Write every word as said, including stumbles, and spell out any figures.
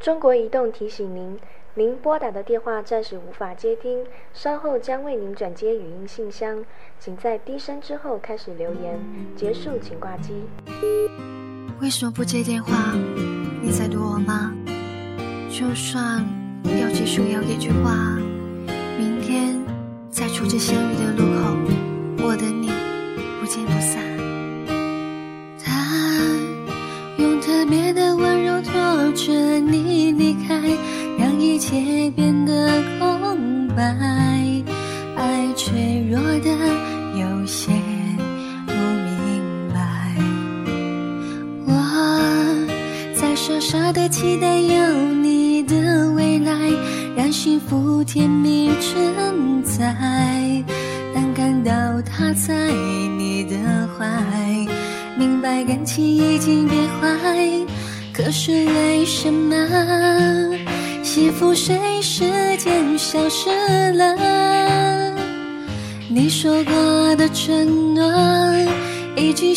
中国移动提醒您，您拨打的电话暂时无法接听，稍后将为您转接语音信箱，请在低声之后开始留言，结束请挂机。 为什么不接电话？你在躲我吗？就算要结束，也要给句话。明天在初次相遇的路口，我等你，不见不散。他用特别的温柔拖着你离开，让一切变得空白，爱脆弱的有些不明白。我在傻傻的期待有你的未来，让幸福甜蜜存在，但感到他在你的怀，明白感情已经变坏，可是为什么幸福随时间消失了？你说过的承诺已经